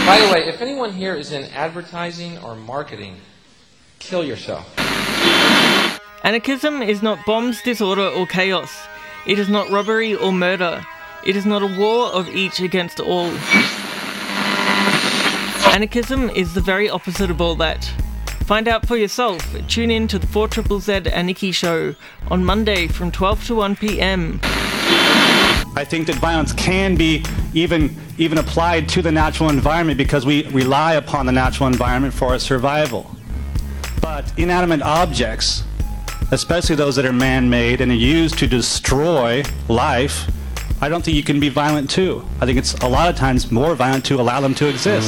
By the way, if anyone here is in advertising or marketing, kill yourself. Anarchism is not bombs, disorder or chaos. It is not robbery or murder. It is not a war of each against all. Anarchism is the very opposite of all that. Find out for yourself. Tune in to the 4ZZZ Anarchy Show on Monday from 12 to 1 p.m. I think that violence can be even applied to the natural environment because we rely upon the natural environment for our survival. But inanimate objects, especially those that are man-made and are used to destroy life, I don't think you can be violent too. I think it's a lot of times more violent to allow them to exist.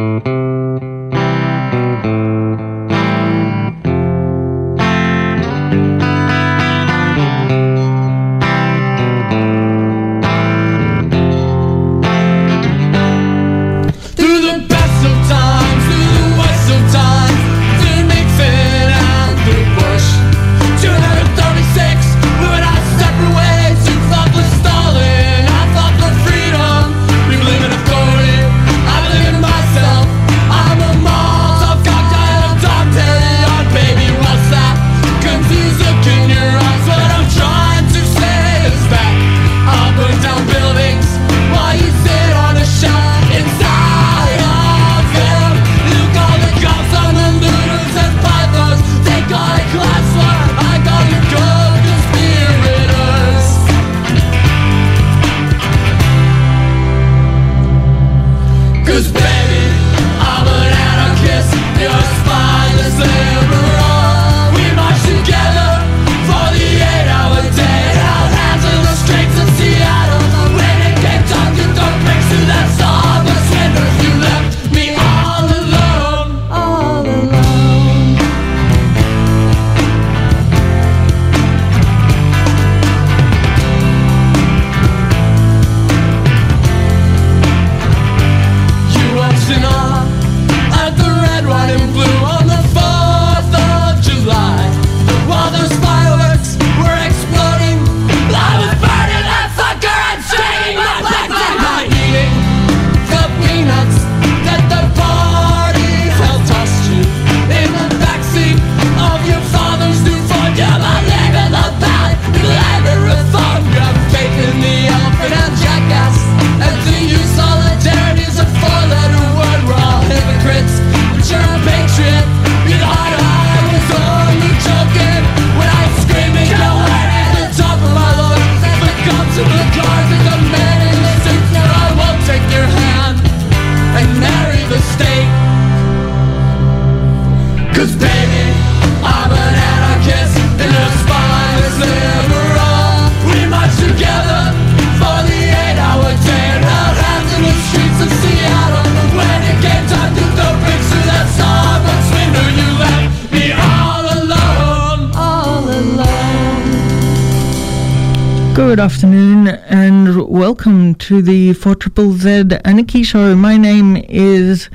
Good afternoon and welcome to the 4ZZZ Anarchy Show. My name is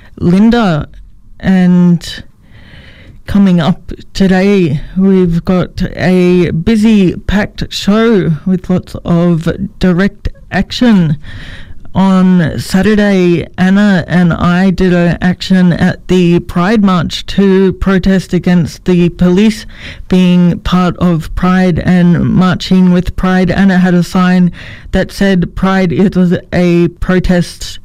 Linda, and coming up today we've got a busy, packed show with lots of direct action. On Saturday, Anna and I did an action at the Pride March to protest against the police being part of Pride and marching with Pride. Anna had a sign that said Pride is a protest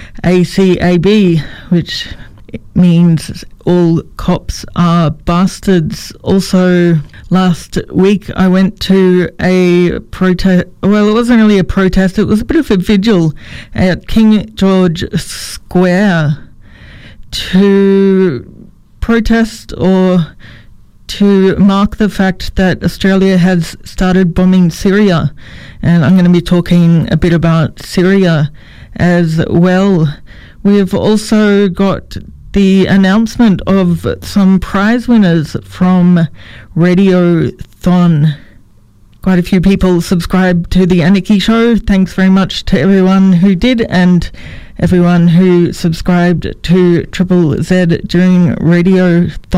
ACAB, which means all cops are bastards. Also, last week I went to a protest, well, it wasn't really a protest, it was a bit of a vigil at King George Square to protest or to mark the fact that Australia has started bombing Syria. And I'm going to be talking a bit about Syria as well. We've also got the announcement of some prize winners from Radiothon. Quite a few people subscribed to the Anarchy Show. Thanks very much to everyone who did and everyone who subscribed to Triple Z during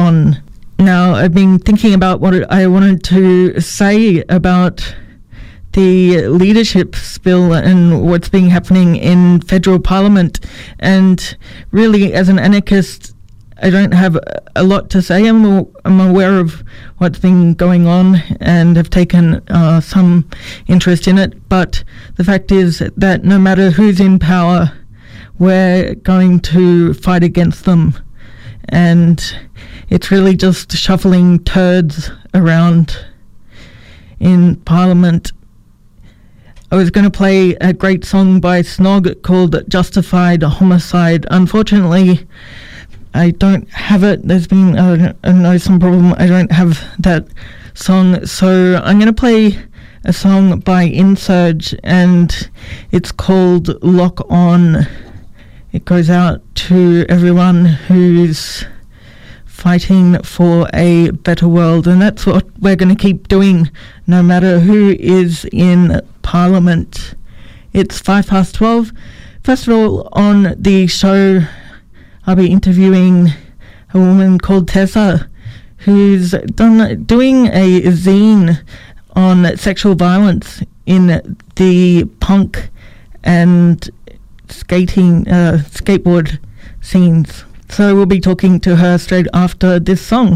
Radiothon. Now, I've been thinking about what I wanted to say about the leadership spill and what's been happening in federal parliament. And really, as an anarchist, I don't have a lot to say. I'm aware of what's been going on and have taken some interest in it. But the fact is that no matter who's in power, we're going to fight against them. And it's really just shuffling turds around in Parliament. I was going to play a great song by Snog called Justified Homicide. Unfortunately, I don't have it. There's been some problem. I don't have that song. So I'm going to play a song by Insurge, and it's called Lock On. It goes out to everyone who's fighting for a better world, and that's what we're going to keep doing no matter who is in Parliament. It's 12:05. First of all, on the show, I'll be interviewing a woman called Tessa, who's doing a zine on sexual violence in the punk and skateboard scenes. So we'll be talking to her straight after this song.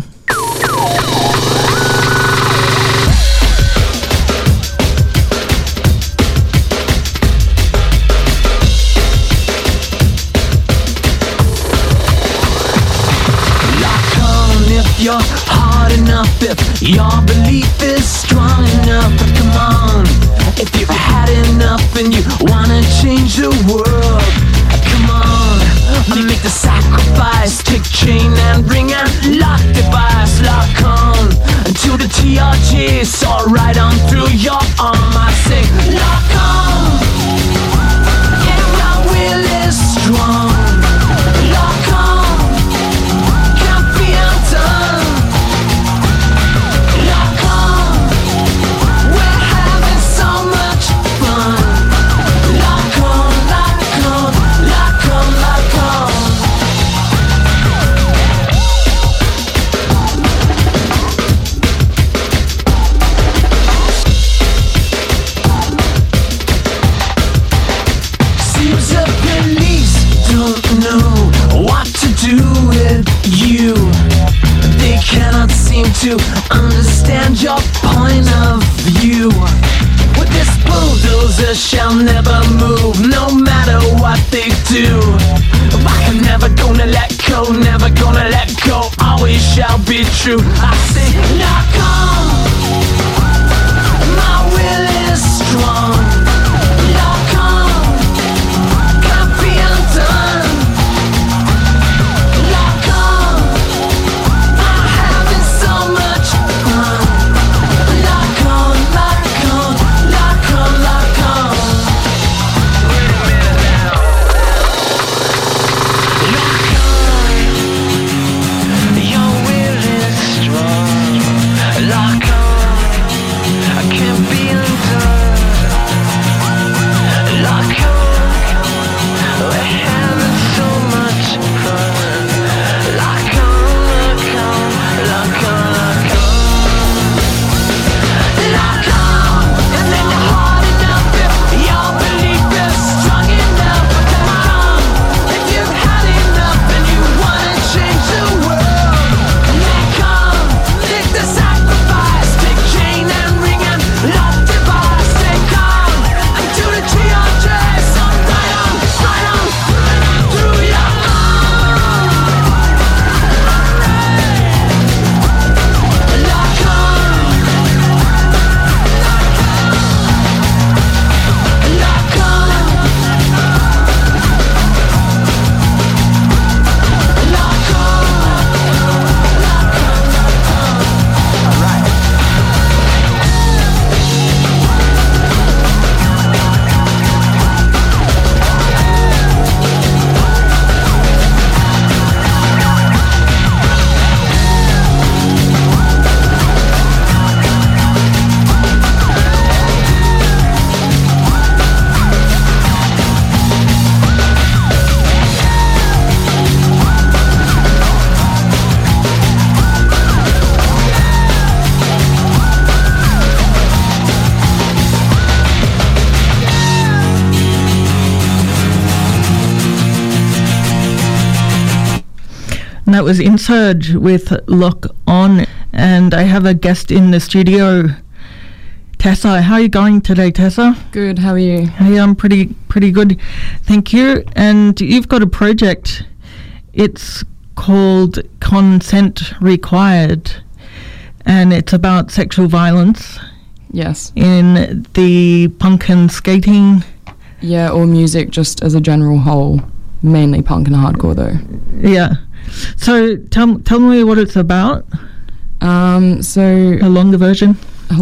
You're hard enough, if your belief is strong enough. But come on, if you've had enough and you wanna change the world, come on, make the sacrifice. Take chain and ring and lock device. Lock on until the TRG saw right on through your arm. I say lock on, yeah, my will is strong. Lock on, can't be undone. To understand your point of view. With this bulldozer shall never move, no matter what they do. I am never gonna let go, never gonna let go, always shall be true. I say lock on, my will is strong. Lock on, can't be undone. Lock on, I'm having so much fun. Lock on, lock on, lock on, lock on. Wait a minute now. Lock on, your will is strong. Lock on. that was Insurge with Lock On. And I have a guest in the studio, Tessa. How are you going today, Tessa? Good, how are you? Hey, I'm pretty good, thank you. And you've got a project. It's called Consent Required, and it's about sexual violence. Yes. In the punk and skating. Yeah, or music just as a general whole. Mainly punk and hardcore though. Yeah. So tell me what it's about. So a longer version.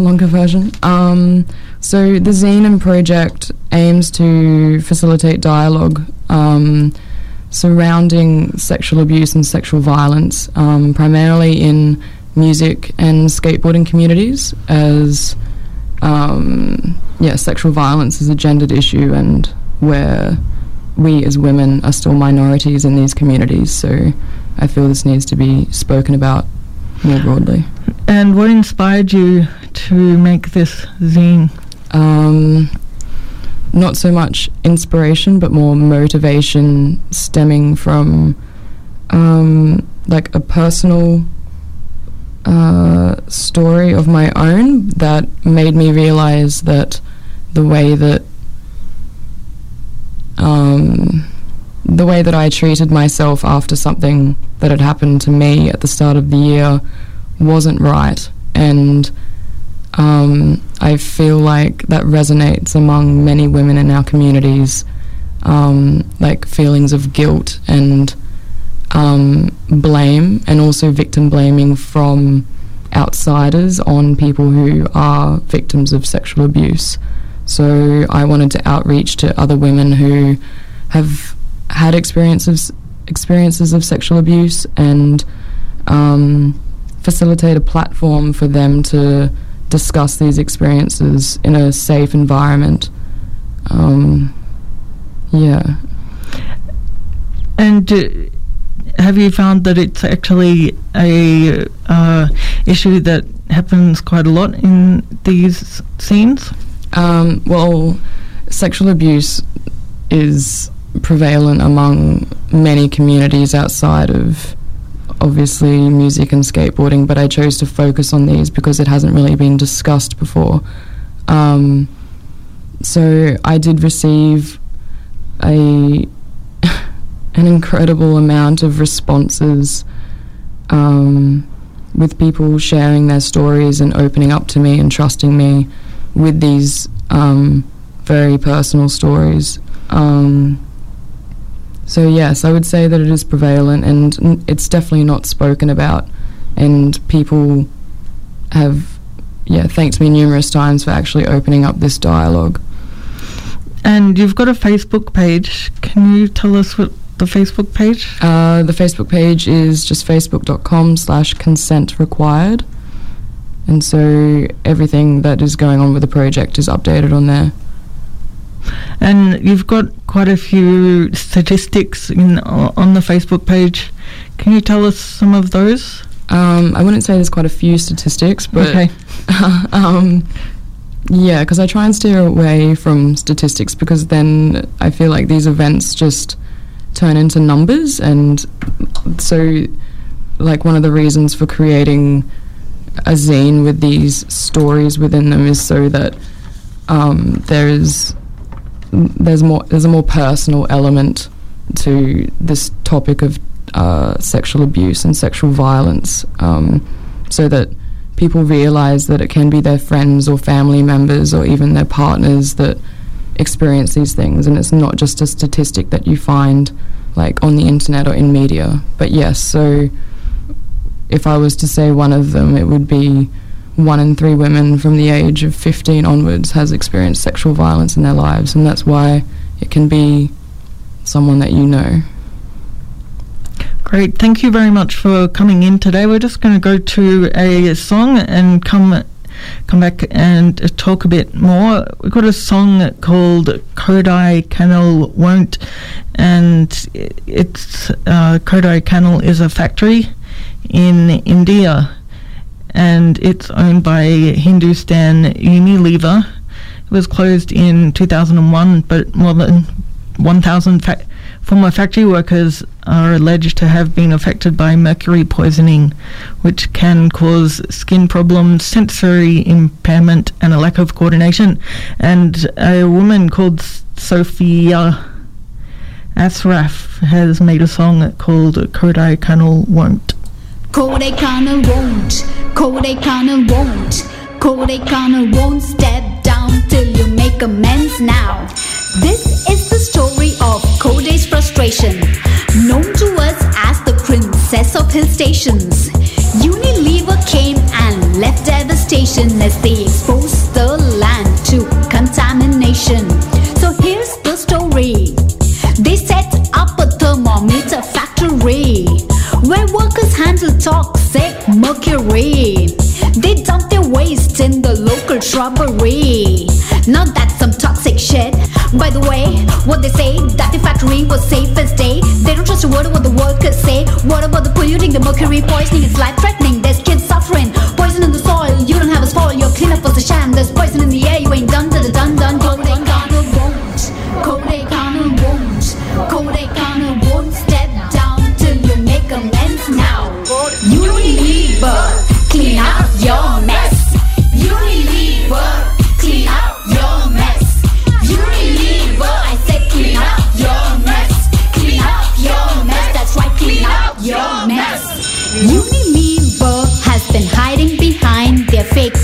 So the Zine and project aims to facilitate dialogue surrounding sexual abuse and sexual violence, primarily in music and skateboarding communities, as sexual violence is a gendered issue, and where we as women are still minorities in these communities. So I feel this needs to be spoken about more broadly. And what inspired you to make this zine? Not so much inspiration, but more motivation stemming from like a personal story of my own that made me realize that the way that I treated myself after something that had happened to me at the start of the year wasn't right, and I feel like that resonates among many women in our communities, like feelings of guilt and blame, and also victim blaming from outsiders on people who are victims of sexual abuse. So I wanted to outreach to other women who have had experiences of sexual abuse, and facilitate a platform for them to discuss these experiences in a safe environment. And have you found that it's actually a issue that happens quite a lot in these scenes? Well, sexual abuse is prevalent among many communities outside of obviously music and skateboarding, but I chose to focus on these because it hasn't really been discussed before. So I did receive an incredible amount of responses, with people sharing their stories and opening up to me and trusting me with these very personal stories. So yes, I would say that it is prevalent, and it's definitely not spoken about, and people have thanked me numerous times for actually opening up this dialogue. And you've got a Facebook page. Can you tell us what the Facebook page? The Facebook page is just facebook.com/consent required, and so everything that is going on with the project is updated on there. And you've got quite a few statistics on the Facebook page. Can you tell us some of those? I wouldn't say there's quite a few statistics, but okay. Because I try and steer away from statistics, because then I feel like these events just turn into numbers, and so like one of the reasons for creating a zine with these stories within them is so that there's a more personal element to this topic of sexual abuse and sexual violence, so that people realise that it can be their friends or family members or even their partners that experience these things, and it's not just a statistic that you find like on the internet or in media. But yes, so if I was to say one of them, it would be 1 in 3 women from the age of 15 onwards has experienced sexual violence in their lives, and that's why it can be someone that you know. Great, thank you very much for coming in today. We're just going to go to a song and come back and talk a bit more. We've got a song called Kodaikanal Won't, and it's Kodaikanal is a factory in India, and it's owned by Hindustan Unilever. It was closed in 2001, but more than 1,000 former factory workers are alleged to have been affected by mercury poisoning, which can cause skin problems, sensory impairment, and a lack of coordination. And a woman called Sophia Ashraf has made a song called Kodaikanal Won't. Kodaikanal won't, Kodaikanal won't, Kodaikanal won't step down till you make amends now. This is the story of Kodai's frustration, known to us as the princess of hill stations. Unilever came and left devastation as they exposed the land to contamination. So here's the story. They set up a thermometer factory where workers handle toxic mercury. They dump their waste in the local shrubbery. Now that's some toxic shit. By the way, what they say, that the factory was safe as day. They don't trust a word of what the workers say. What about the polluting, the mercury poisoning? It's life-threatening, there's kids suffering. Poison in the soil, you don't have a spoil. Your cleanup was a sham, there's poison in the air. You ain't done, done, done. Kodaikanal won't, Kodaikanal won't, Kodaikanal won't step down till you make amends now. Unilever, clean up your mess. Unilever, clean up your mess. Unilever, I said clean up your mess. Clean up your mess, that's right, clean up your mess. Unilever has been hiding behind their fake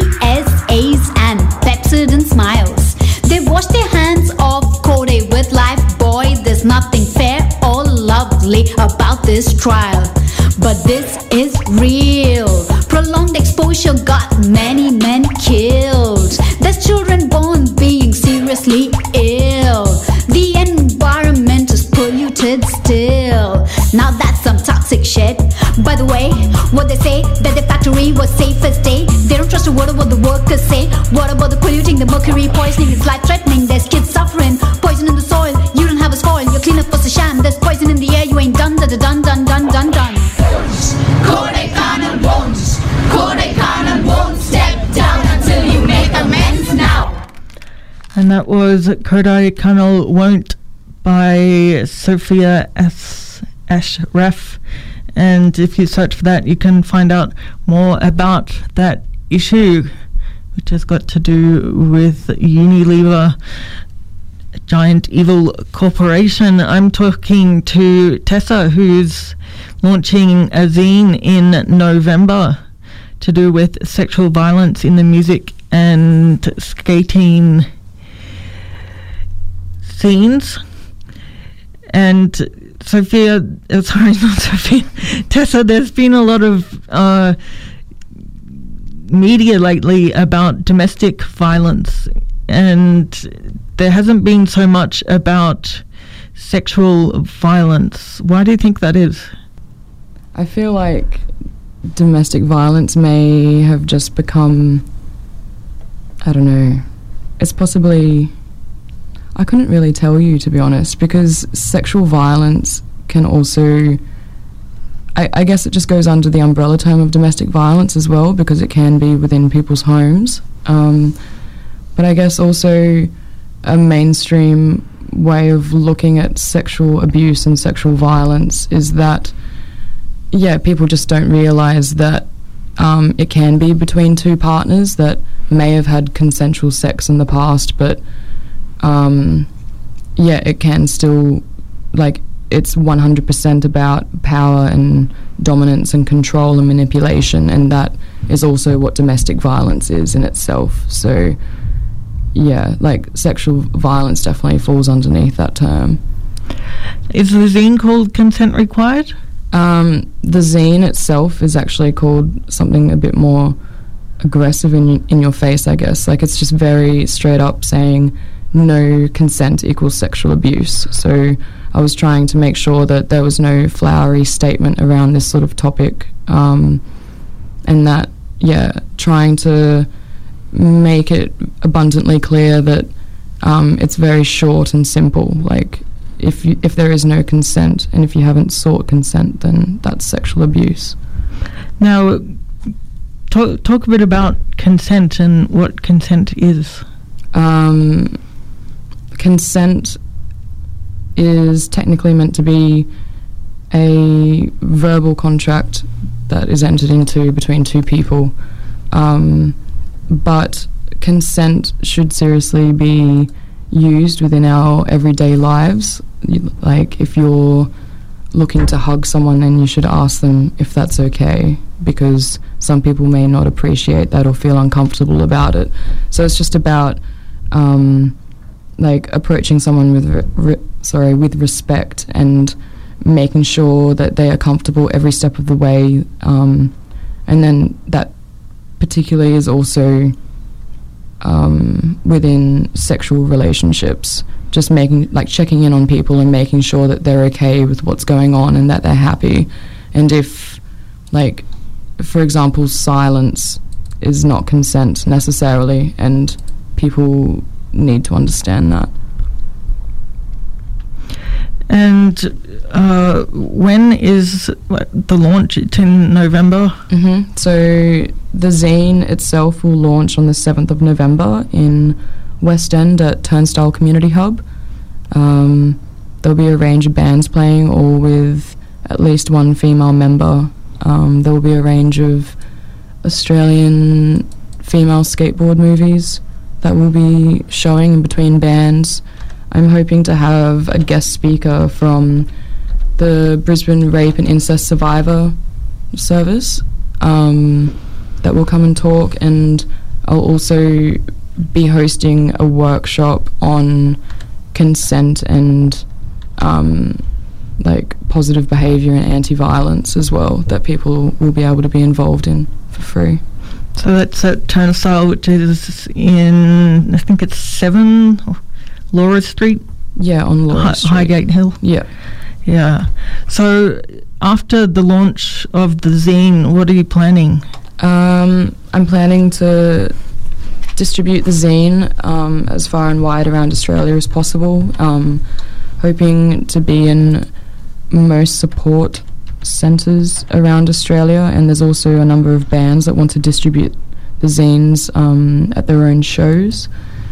PSAs and Pepsodent smiles. They wash their hands off Kodai with life. Boy, there's nothing fair or lovely about this trial. But this is real. Prolonged exposure got many men killed. There's children born being seriously ill. The environment is polluted still. Now that's some toxic shit. By the way, what they say, that the factory was safe as day. They don't trust a word of what the workers say. What about the polluting, the mercury poisoning? It's life-threatening, there's kids suffering. Poison in the soil, you don't have a spoil. Your cleanup was a sham, there's poison in the air. You ain't done, done. Kodaikanal won't, Kodaikanal won't step down until you make amends now. And that was Kodaikanal Won't by Sophia Ashraf. And if you search for that, you can find out more about that issue, which has got to do with Unilever, a giant evil corporation. I'm talking to Tessa, who's launching a zine in November to do with sexual violence in the music and skating scenes. And Tessa, there's been a lot of media lately about domestic violence, and there hasn't been so much about sexual violence. Why do you think that is? I feel like domestic violence may have just become, I don't know, it's possibly, I couldn't really tell you, to be honest, because sexual violence can also, I guess it just goes under the umbrella term of domestic violence as well, because it can be within people's homes. But I guess also a mainstream way of looking at sexual abuse and sexual violence is that, yeah, people just don't realise that it can be between two partners that may have had consensual sex in the past, but yeah, it can still, like, it's 100% about power and dominance and control and manipulation, and that is also what domestic violence is in itself. So yeah, like, sexual violence definitely falls underneath that term. Is the zine called Consent Required? The zine itself is actually called something a bit more aggressive in your face, I guess. Like, it's just very straight up saying no consent equals sexual abuse. So I was trying to make sure that there was no flowery statement around this sort of topic, and that, yeah, trying to make it abundantly clear that it's very short and simple. Like, if there is no consent and if you haven't sought consent, then that's sexual abuse. Now, talk a bit about consent and what consent is. Consent is technically meant to be a verbal contract that is entered into between two people, but consent should seriously be used within our everyday lives. Like, if you're looking to hug someone, then you should ask them if that's okay, because some people may not appreciate that or feel uncomfortable about it. So it's just about like approaching someone with respect and making sure that they are comfortable every step of the way, and then that particularly is also within sexual relationships, just checking in on people and making sure that they're okay with what's going on and that they're happy. And if, like, for example, silence is not consent necessarily, and people need to understand that. And when is the launch? It's in November? Mm-hmm. So the zine itself will launch on the 7th of November in West End at Turnstile Community Hub. There'll be a range of bands playing, all with at least one female member. There will be a range of Australian female skateboard movies that will be showing in between bands. I'm hoping to have a guest speaker from the Brisbane Rape and Incest Survivor Service that will come and talk, and I'll also be hosting a workshop on consent and like positive behaviour and anti-violence as well, that people will be able to be involved in for free. So that's at Turnstile, which is in, I think it's 7 Laura Street? Yeah, on Laura Street. Highgate Hill? Yeah. Yeah. So after the launch of the zine, what are you planning? I'm planning to distribute the zine as far and wide around Australia as possible, hoping to be in most support centres around Australia, and there's also a number of bands that want to distribute the zines at their own shows.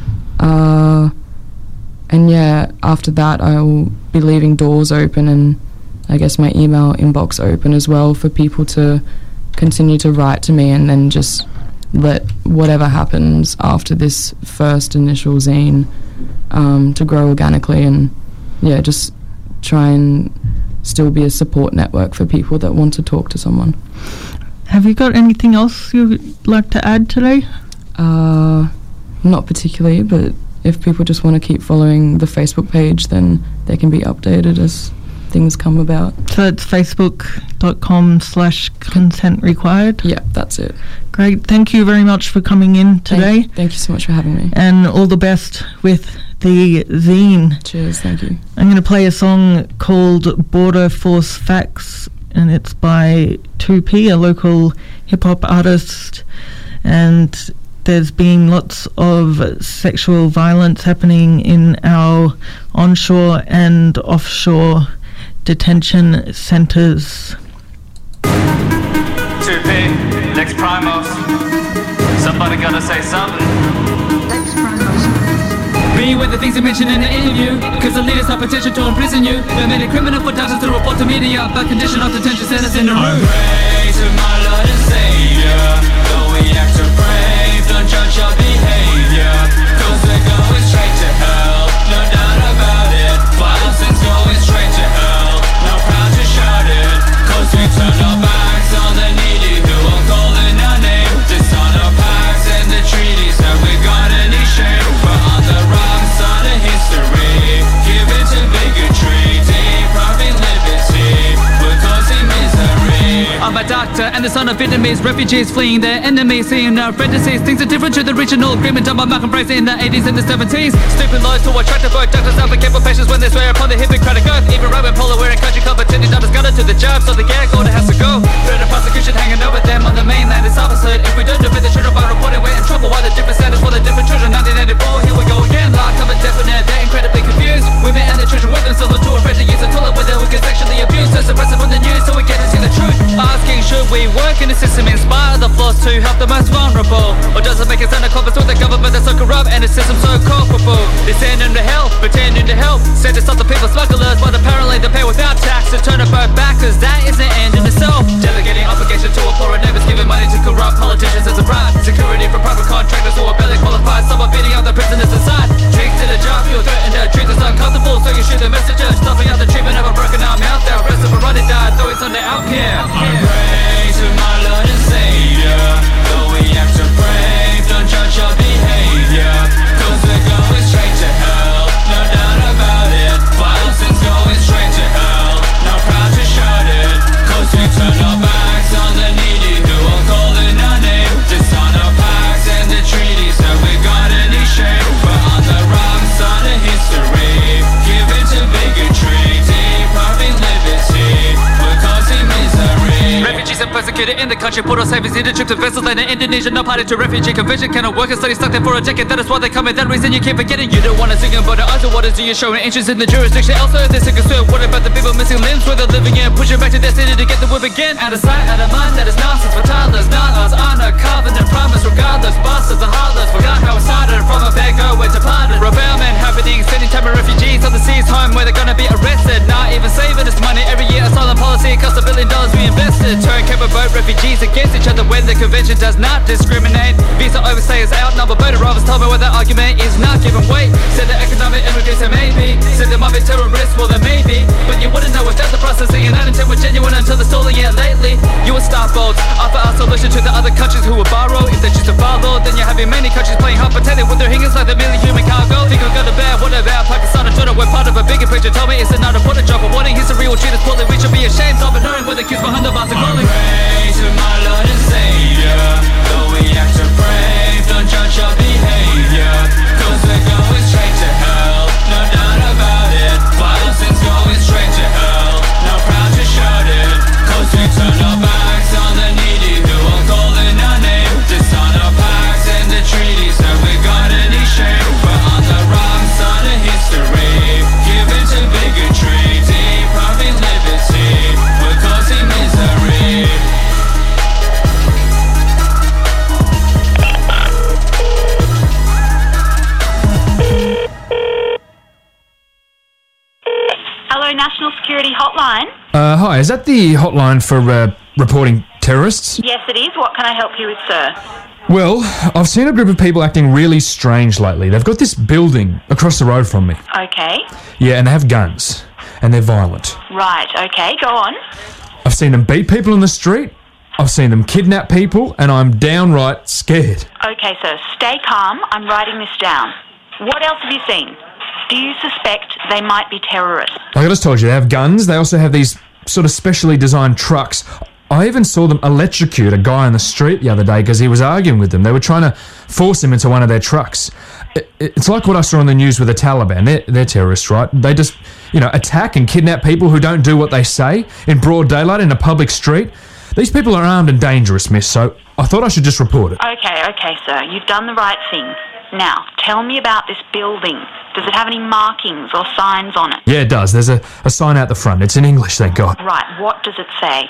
And yeah, after that I will be leaving doors open, and I guess my email inbox open as well, for people to continue to write to me, and then just let whatever happens after this first initial zine to grow organically, and yeah, just try and still be a support network for people that want to talk to someone. Have you got anything else you'd like to add today? Not particularly, but if people just want to keep following the Facebook page, then they can be updated as things come about. So it's facebook.com/consent required? Yeah, that's it. Great. Thank you very much for coming in today. Thank you so much for having me. And all the best with the zine. Cheers, thank you. I'm going to play a song called Border Force Facts, and it's by 2P, a local hip-hop artist, and there's been lots of sexual violence happening in our onshore and offshore detention centres. 2P, next Primos. Somebody gotta say something. Be with the things you mentioned in the interview, cause the leaders have potential to imprison you. They made it criminal for doctors to report to media about condition of detention centers in the room. Pray to my Lord and Savior, though we act to brave, don't judge your behavior, cause we're going straight to hell, no doubt about it. Violence is going straight to hell, not proud to shout it, cause we turn our backs on the needy who are calling our name. Dishonor pacts and the treaties that we got any shame. We're on the wrong side of history, give it to bigotry, depriving liberty, we're causing misery. I'm a doctor and the son of Vietnamese refugees fleeing their enemies, seeing our apprentices. Things are different to the regional agreement done by Malcolm Price in the 80s and the 70s. Stupid laws to attract the vote. Doctors advocate for patients when they swear upon the Hippocratic oath. Even Robert Polo wearing country club attending doctors got it to the job, so the gag order has to go. Further prosecution hanging over them on the mainland is opposite. If we don't defend the children by reporting, we're in trouble. Why the different standards for the different children? 1984, here we go again. Locked up and definite, they're incredibly confused. Women and the children with them still too afraid to use a toilet with who gets sexually abused. So suppressive on the news so we get to see the truth. Asking, should we work in the system in spite of the flaws to help the most vulnerable? Or does it make us under confidence with the government that's so corrupt and the system so culpable? They send them to hell, pretending to help. Send to stop the people smugglers, but apparently they pay without tax. To turn a boat back in the country. Put our savings into trips to vessels like in Indonesia. No party to refugee convention. Cannot work and study stuck there for a decade. That is why they come in. That reason you keep forgetting. You don't want to sing about the eyes of waters. You showing interest in the jurisdiction elsewhere. They're sick of swear. What about the people missing limbs where they're living in? Pushing back to their city to get the whip again. Out of sight, out of mind. That is nonsense for toddlers. Not us. Honor, covenant, promise. Regardless, bastards are heartless. Forgot how it started. From a beggar went to plotted. Rebellion happening. Sending time of refugees on the seas home where they're gonna be arrested. Not even saving this money every year. Asylum policy costs $1 billion we invested. Turn Cape boat refugees against each other when the convention does not discriminate. Visa overstayers outnumber boat arrivals. Tell me where that argument is not given weight. Said the economic immigrants there may be. Said there might be terrorists, well there may be. But you wouldn't know without the processing. And that intent was genuine until the stolen yet lately. You would start boats, offer our solution to the other countries who will borrow. If they choose to follow, then you're having many countries playing hard pretending with their hingers like they're merely human cargo. Think we've got a bad, what about Pakistan and Jordan? We're part of a bigger picture. Tell me it's not a put a drop of warning. History will treat us poorly. We should be ashamed of it, knowing where the kids behind the bars are calling. Pray to my Lord and Savior. Though we act to brave, don't judge our behavior. Cause we're going straight to hell, no doubt about it. Vital sins going straight to hell, not proud to shout it. Cause we turn our backs on the needy who are calling our name. Dishonor our pacts and the treaties that we got any shame. We're on the wrong side of history, given to bigotry, depriving liberty. We're causing misery. Hello, National Security Hotline. Hi, is that the hotline for reporting terrorists? Yes, it is. What can I help you with, sir? Well, I've seen a group of people acting really strange lately. They've got this building across the road from me. Okay. Yeah, and they have guns. And they're violent. Right, okay, go on. I've seen them beat people in the street. I've seen them kidnap people, and I'm downright scared. Okay, sir, stay calm. I'm writing this down. What else have you seen? Do you suspect they might be terrorists? Like I just told you, they have guns. They also have these sort of specially designed trucks. I even saw them electrocute a guy on the street the other day because he was arguing with them. They were trying to force him into one of their trucks. It's like what I saw on the news with the Taliban. They're terrorists, right? They just, attack and kidnap people who don't do what they say in broad daylight in a public street. These people are armed and dangerous, miss, so I thought I should just report it. Okay, sir. You've done the right thing. Now, tell me about this building. Does it have any markings or signs on it? Yeah, it does. There's a sign out the front. It's in English, thank God. Right, what does it say?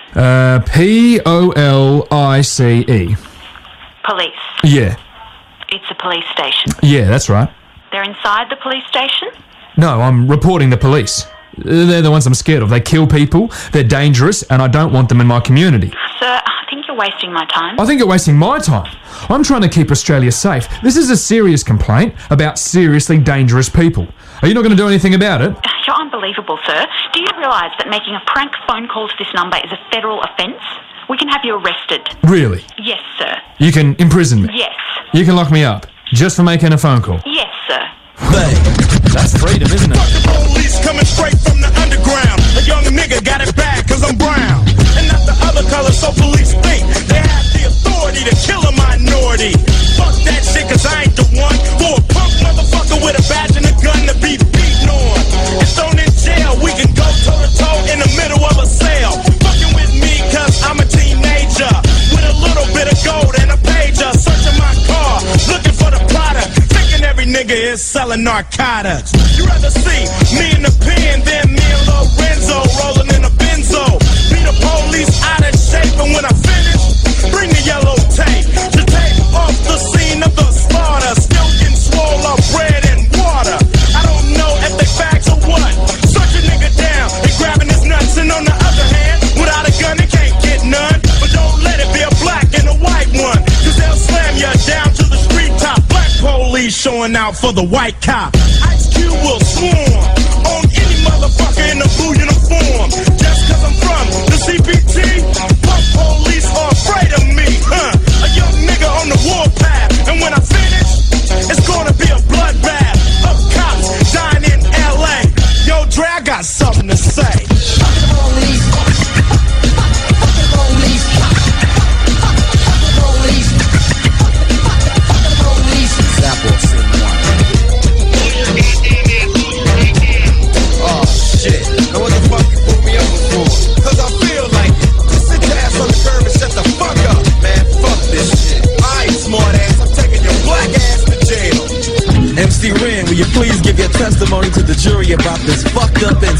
Police. Police. Yeah. It's a police station. Yeah, that's right. They're inside the police station? No, I'm reporting the police. They're the ones I'm scared of. They kill people, they're dangerous, and I don't want them in my community. Sir, I think you're wasting my time. I think you're wasting my time. I'm trying to keep Australia safe. This is a serious complaint about seriously dangerous people. Are you not going to do anything about it? You're unbelievable, sir. Do you realise that making a prank phone call to this number is a federal offence? We can have you arrested. Really? Yes, sir. You can imprison me? Yes. You can lock me up just for making a phone call? Yes, sir. That's freedom, isn't it? The police coming straight from the underground. A young nigga got it bad cause I'm brown. And not the other color, so police think they have the authority to kill a minority. Fuck that shit cause I ain't the one for a punk motherfucker with a badge and a gun to be beaten on. And thrown in jail, we can go toe to toe in the middle of a cell. Fucking with me cause I'm a teenager with a little bit of gold and a pager. Searching my car, looking for the product. Every nigga is selling narcotics. You rather see me in the pen than me and Lorenzo rolling in a benzo. Be the police out of shape, and when I finish, bring the yellow tape to tape off the scene of the slaughter. Still getting swole up bread and water. I don't know if they facts or what. Search a nigga down and grabbing his nuts, and on the other hand, without a gun, they can't get none. But don't let it be a black and a white one, cause they'll slam you down to the street top. Police showing out for the white cop. Ice Cube will swarm on any motherfucker in a blue uniform. Just cause I'm from the CPT, punk police are afraid of me, huh? A young nigga on the warpath, and when I finish, it's gonna be a bloodbath of cops dying in LA. Yo, Dre, I got something to say. Fuck the police. Fuck the police. Fuck the police. Example, scene one.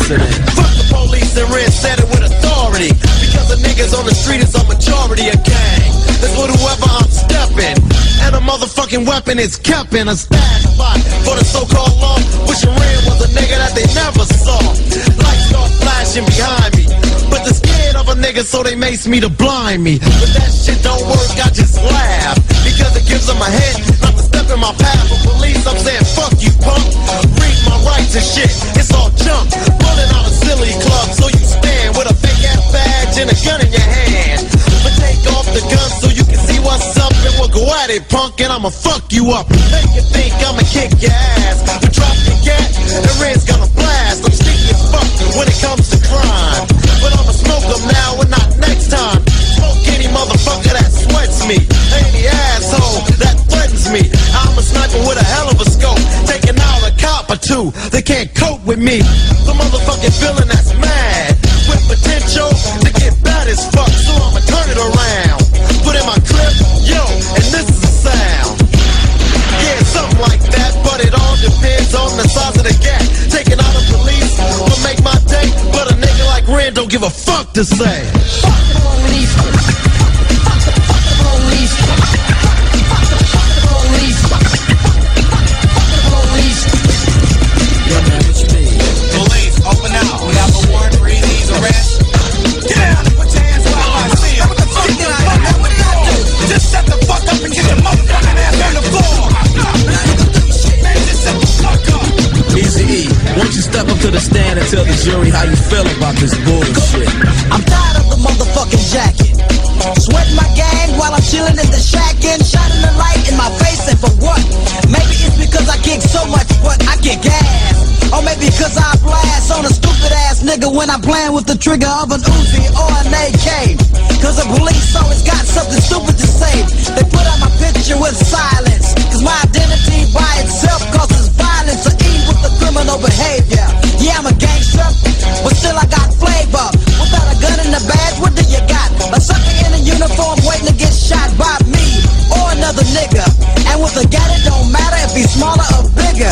incident. Fuck the police and Red said it with authority. Because the niggas on the street is a majority of gang. That's with whoever I'm stepping. And a motherfucking weapon is kept in a stash spot for the so-called law. Wishing Red was a nigga that they never saw. Lights start flashing behind me. But they're scared of a nigga, so they mace me to blind me. But that shit don't work, I just laugh. Because it gives them a hint not to step in my path. For police, I'm saying, fuck you, punk. Read my rights and shit, it's all junk. Pulling out a silly club, so you stand with a fake ass badge and a gun in your hand. But take off the gun so you can see what's up. And we'll go at it, punk, and I'ma fuck you up. Make you think I'ma kick your ass. But drop the gat, and Red's gonna blast. I'm sneaky as fuck when it comes to crime. But I'ma smoke them now and not next time. Smoke any motherfucker that sweats me. Any asshole that threatens me. I'm a sniper with a hell of a scope. Taking out a cop or two. They can't cope with me. The motherfucking villain that's mad. With potential to get bad as fuck. So I'ma turn it around. Put in my clip, yo, and this is the sound. Yeah, something like that, but it all depends on the size of the gap. Taking out the police will make my day, but a nigga like Ren don't give a fuck to say. Fuck the police. Fuck the police. Fuck the police. Fuck the police. Yeah, man, what you mean? Police, open out. We have a warrant for these arrests. Get down and put your hands where I see them. What the fuck you like, man? What do you do? Just shut the fuck up and get your motherfucking ass on the floor. Man, just shut the fuck up. Easy E, won't you step up to the stand and tell the jury how you feel about this bullshit? I'm tired of the motherfucking jacket. Sweating my gang while I'm chilling in the shack and shining the light in my face, and for what? Maybe it's because I kick so much, but I get gas. Or maybe because I blast on a stupid ass nigga when I'm playing with the trigger of an Uzi or an AK. Cause the police always got something stupid to say. They put out my picture with silence. Cause my identity by itself causes violence or E with the criminal behavior. Yeah, I'm a gangster, but still I got flavor. Without a gun in the badge, what do you got? A sucker in a uniform waiting to get shot by me or another nigga. And with a gat, it don't matter if he's smaller or bigger.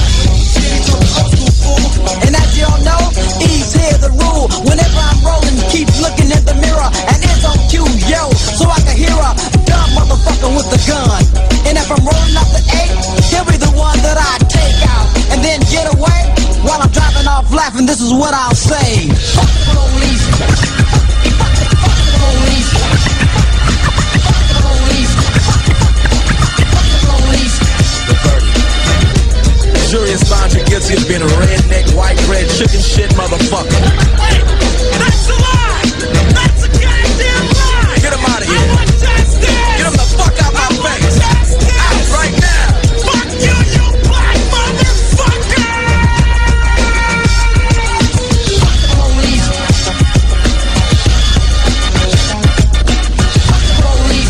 And as you all know, E's here the rule. Whenever I'm rolling, keep looking in the mirror and it's on cue, yo, so I can hear a dumb motherfucker with the gun. And if I'm rolling up the 8, he'll be the one that I take out and then get away while I'm driving off laughing. This is what I'll say. Fuck the police. Fuck the police. Fuck the police. Fuck the police. The verdict. Jury has found you guilty of being a redneck, white bread, chicken shit motherfucker. Wait, that's a lie! That's a goddamn lie! Get him out of here! Get him the fuck out my face! Out right now! Fuck you, you black motherfucker! Fuck the police! Fuck the police!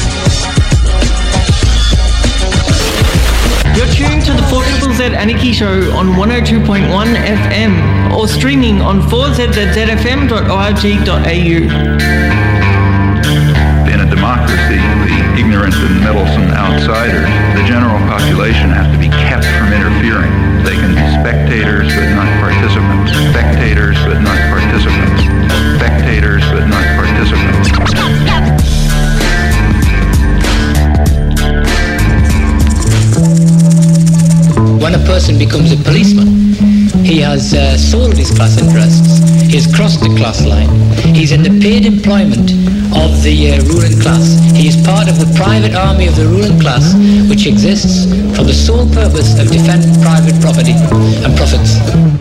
You're tuned to the 4ZZZ Anarchy Show on 102.1 FM or streaming on 4ZZZFM.org.au. In a democracy, the ignorant and meddlesome outsiders, the general population has to be kept from interfering. They can be spectators but not participants. Spectators but not participants. Spectators but not participants. When a person becomes a policeman, he has sold his class interests, he has crossed the class line, he's in the paid employment of the ruling class. He is part of the private army of the ruling class, which exists for the sole purpose of defending private property and profits.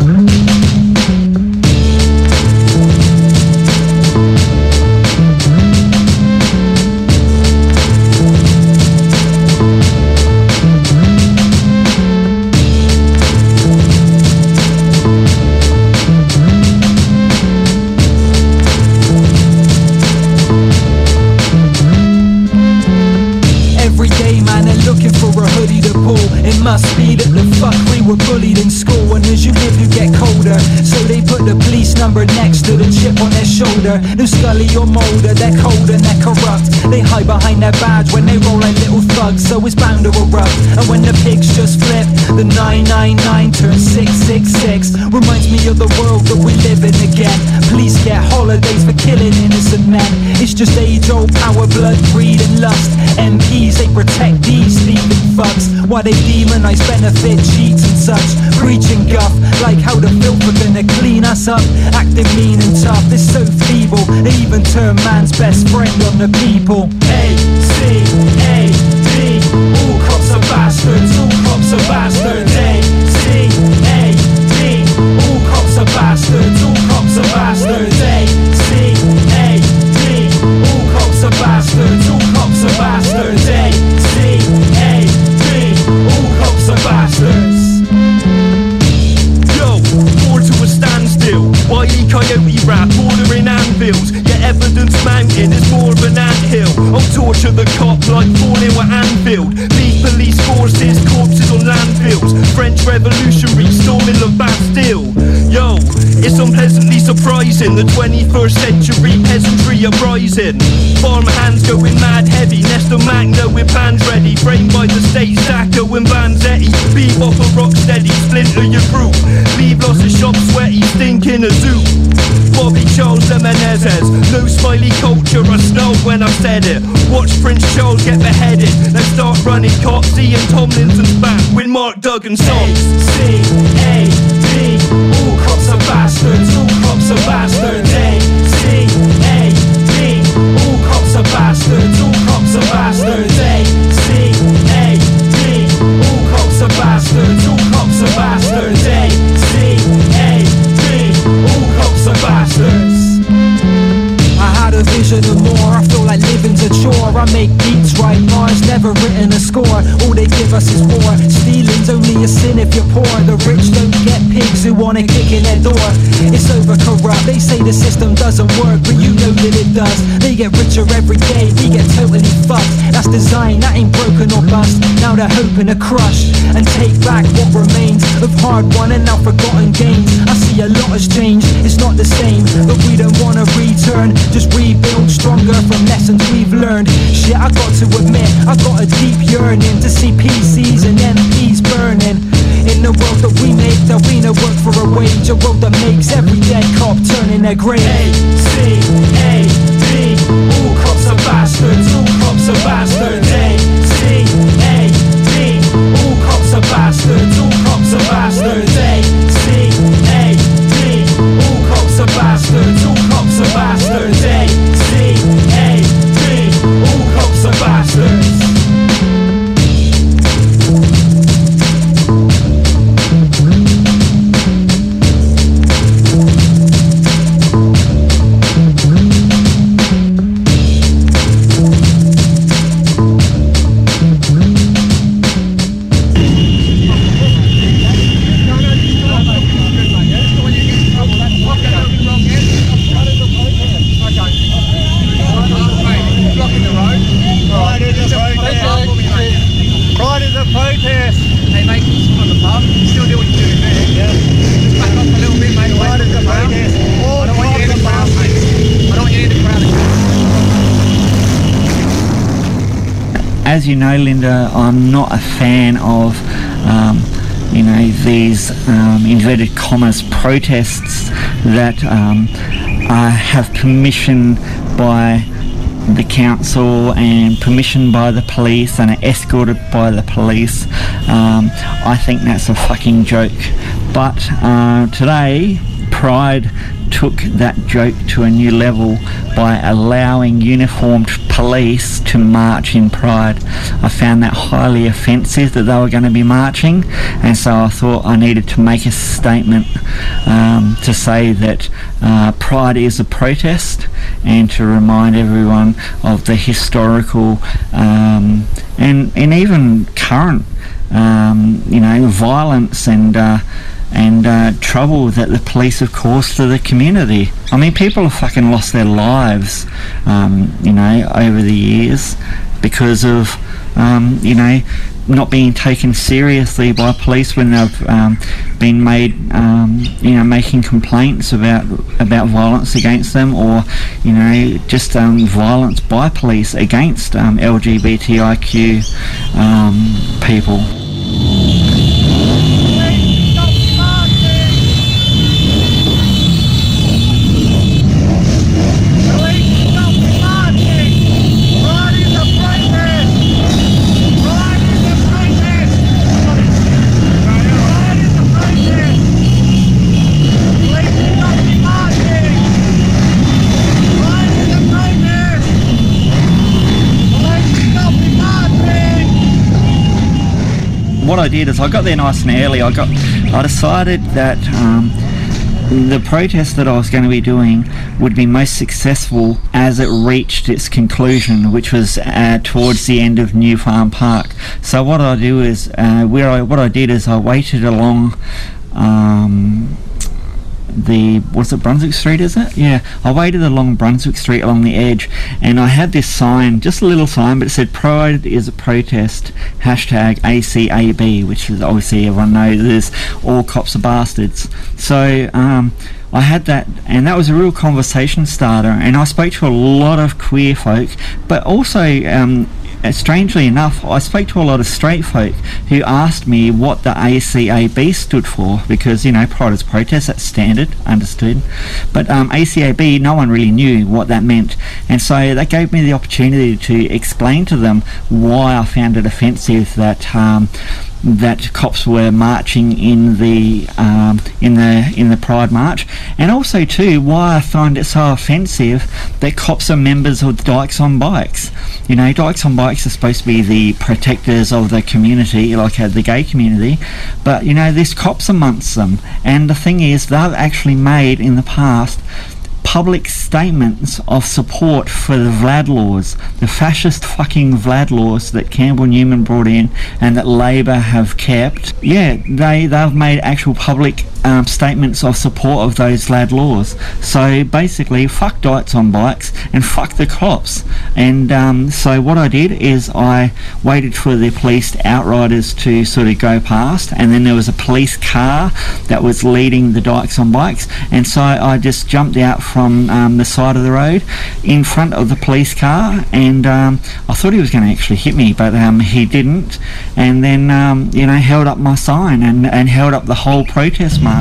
Must be that the fuckery were bullied in school, and as you live you get colder, so they put the police number next to the chip on their shoulder. No Scully or Mulder, they're cold and they're corrupt. They hide behind their badge when they roll like little thugs, so it's bound to erupt. And when the pigs just flip, the 999 turns 666. Reminds me of the world that we live in again. Police get holidays for killing innocent men. It's just age-old power, blood, greed and lust. MPs, they protect these thieving fucks, while they demonize benefit cheats and such. Preaching guff, like how the filth are gonna clean us up. Acting mean and tough, it's so feeble. They even turn man's best friend on the people. A, C, A, D, all cops are bastards, all cops are bastards. A, C, A, D, all cops are bastards, all cops are bastards. A, C, A, D, all cops are bastards, all cops are bastards. A, C, A, D, all cops are bastards. Yo, fall to a standstill. Wily coyote rap, ordering anvils. Your evidence mountain is more of an anthill. I'll torture the cop like falling with Anfield. Leave police forces, corpses on landfills. French revolutionary storming the Bastille. Yo, it's unpleasantly surprising. The 21st century peasantry are rising. Farm hands going mad heavy. Nestor Magna with plans ready. Framed by the state, Sacco and Vanzetti. Bebop or Rocksteady, splinter your group. Leave lots of shops sweaty, stinking a zoo. Bobby Charles de Menezes. No smiley culture, I snarled when I said it. Watch Prince Charles get beheaded. Let's start running cops, Ian Tomlinson's back with Mark Duggan songs. C, A, D, all cops are bastards, all cops are bastards. A, C, A, D, all cops are bastards, all cops are bastards. A, C, A, D, all cops are bastards, all cops are bastards. A, C, A, D, all cops are bastards. I had a vision of more, I feel like living's a chore. I make beats, write bars, never written a score. All they give us is war. Stealing's only a sin if you're poor. The rich don't get pigs who wanna kick in their door. It's over corrupt, they say the system doesn't work, but you know that it does. They get richer every day, we get totally fucked. That's design, that ain't broken or bust. Now they're hoping to crush and take back what remains of hard-won and now forgotten gains. I see a lot has changed, it's not the same, but we don't wanna return. Just rebuild stronger from lessons we've learned. Shit, I got to admit, I got a deep yearning to see PCs and MPs burning. In the world that we make, there'll be no work for a wage. A world that makes every dead cop turn in their grave. A, C, A, D, all cops are bastards, all cops are bastards. A, C, A, D, all cops are bastards, all cops are bastards. A, C, A, D, all cops are bastards, all cops are bastards. A, C, A, D, all cops are bastards. As you know, Linda, I'm not a fan of, these inverted commas protests that have permission by the council and permission by the police and are escorted by the police. I think that's a fucking joke. But today, Pride took that joke to a new level by allowing uniformed police to march in Pride. I found that highly offensive that they were going to be marching, and so I thought I needed to make a statement to say that Pride is a protest, and to remind everyone of the historical and even current violence and trouble that the police have caused to the community. I mean, people have fucking lost their lives, over the years because of, not being taken seriously by police when they've been made, making complaints about violence against them, or just violence by police against LGBTIQ people. What I did is I got there nice and early. I decided that the protest that I was going to be doing would be most successful as it reached its conclusion, which was towards the end of New Farm Park. So what I do is I waited along Brunswick Street, is it? Yeah, I waited along Brunswick Street along the edge, and I had this sign, just a little sign, but it said "Pride is a protest, #ACAB," which is obviously everyone knows is all cops are bastards. So I had that, and that was a real conversation starter, and I spoke to a lot of queer folk, but also strangely enough, I spoke to a lot of straight folk who asked me what the ACAB stood for, because, Pride is protest, that's standard, understood. But ACAB, no one really knew what that meant. And so that gave me the opportunity to explain to them why I found it offensive that cops were marching in the Pride March, and also too why I find it so offensive that cops are members of Dykes on Bikes. Dykes on Bikes are supposed to be the protectors of the community, like the gay community, but there's cops amongst them, and the thing is they've actually made in the past public statements of support for the Vlad laws, the fascist fucking Vlad laws that Campbell Newman brought in and that Labor have kept. Yeah, they've made actual public statements of support of those Vlad laws. So basically, fuck Dykes on Bikes and fuck the cops. And so what I did is I waited for the police outriders to sort of go past, and then there was a police car that was leading the Dykes on Bikes, and so I just jumped out from the side of the road in front of the police car, and I thought he was going to actually hit me, but he didn't, and then held up my sign and held up the whole protest march.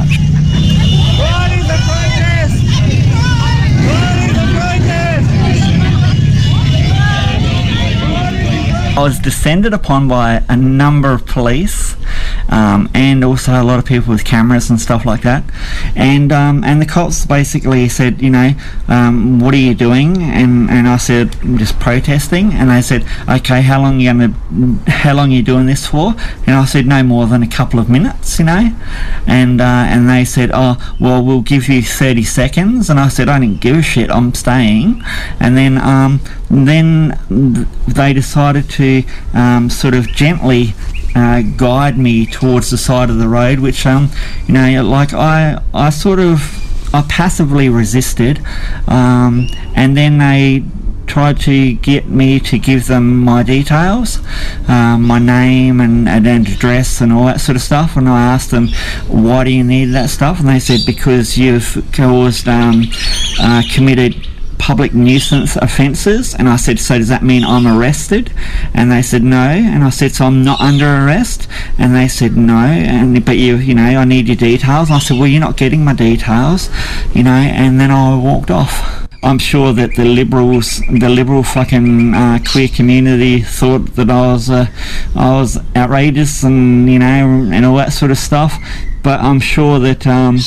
I was descended upon by a number of police, and also a lot of people with cameras and stuff like that, and the cops basically said, what are you doing? And I said, I'm just protesting. And they said, okay, how long are you doing this for? And I said, no more than a couple of minutes, and they said, oh well, we'll give you 30 seconds. And I said, I didn't give a shit, I'm staying. And then they decided to sort of gently guide me towards the side of the road, which I passively resisted, and then they tried to get me to give them my details, my name and address and all that sort of stuff, and I asked them, why do you need that stuff? And they said, because you've caused committed public nuisance offences. And I said, so does that mean I'm arrested? And they said no. And I said, so I'm not under arrest? And they said no, but I need your details. I said, well, you're not getting my details, and then I walked off. I'm sure that the liberal fucking queer community thought that I was outrageous and and all that sort of stuff, but I'm sure that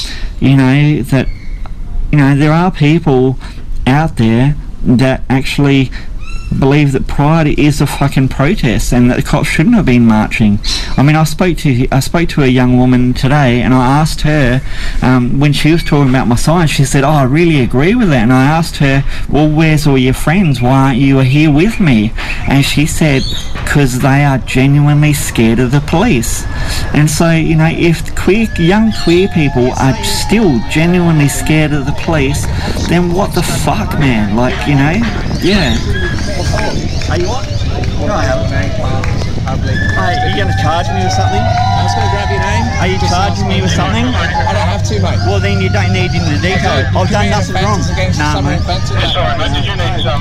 there are people out there that actually believe that Pride is a fucking protest and that the cops shouldn't have been marching. I mean, I spoke to a young woman today, and I asked her when she was talking about my sign. She said, "Oh, I really agree with that." And I asked her, "Well, where's all your friends? Why aren't you here with me?" And she said, "Because they are genuinely scared of the police." And so, if young queer people are still genuinely scared of the police, then what the fuck, man? Yeah. Are you on? Can I have it, mate? public. Hey, are you going to charge me with something? I was going to grab your name. Are you charging me with something? I don't have to, mate. Well, then you don't need into the details. I've done nothing wrong. Nah, mate. Sorry, mate. Did you need some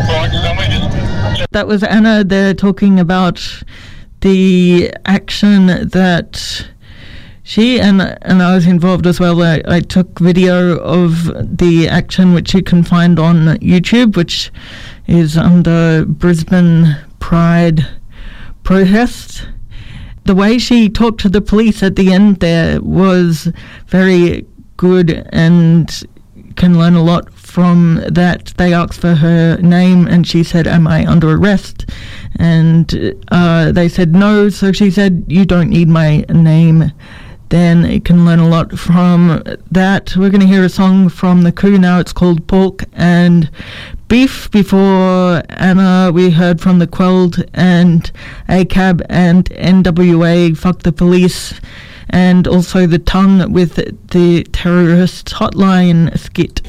That was Anna there talking about the action that she and I was involved as well. I took video of the action, which you can find on YouTube, which is under Brisbane Pride protest. The way she talked to the police at the end there was very good, and can learn a lot from that. They asked for her name and she said, "Am I under arrest?" And they said no, so she said, "You don't need my name." Then you can learn a lot from that. We're going to hear a song from The Coup now. It's called Pork and Beef. Before Anna, we heard from The Quelled and ACAB and NWA, Fuck the Police, and also The Tongue with the Terrorist Hotline skit.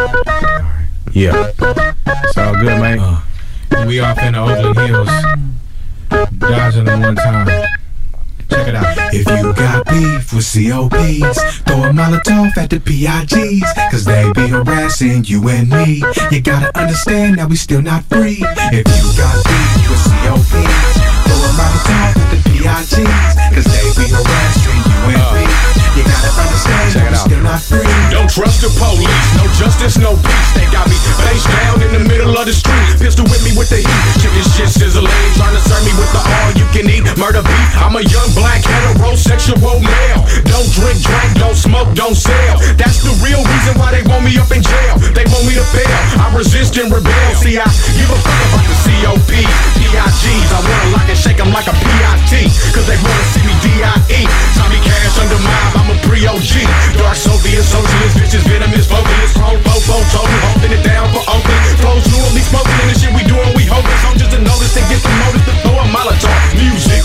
Yeah, it's all good, mate. We off in the Oakland Hills, dodging them one time. Check it out. If you got beef with COPs, throw a Molotov at the PIGs, cause they be harassing you and me. You gotta understand that we still not free. If you got beef with COPs, throw a Molotov at the PIGs, cause they be harassing you and me. You gotta understand that we still not free. Don't trust the police, no justice, no peace. They got me face down in the middle of the street. Pistol with me with the heat. Chicken shit sizzling, trying to serve me with the all you can eat murder beef. I'm a young black heterosexual male. Don't drink, don't smoke, don't sell. That's the real reason why they want me up in jail. They want me to fail. I resist and rebel. See, I give a fuck about the COPs, PIGs. I wanna lock and shake them like a PIT, cause they wanna see me DIE. Tommy Cash under mob, I'm a pre-OG. Dark Soviet socialist, bitches, venomous, vocalist, fofo, total, holding it down for Oakland. Flows fluently smoking in the shit we doing, we hoping. So just to notice and get the notice to throw a Molotov. Music.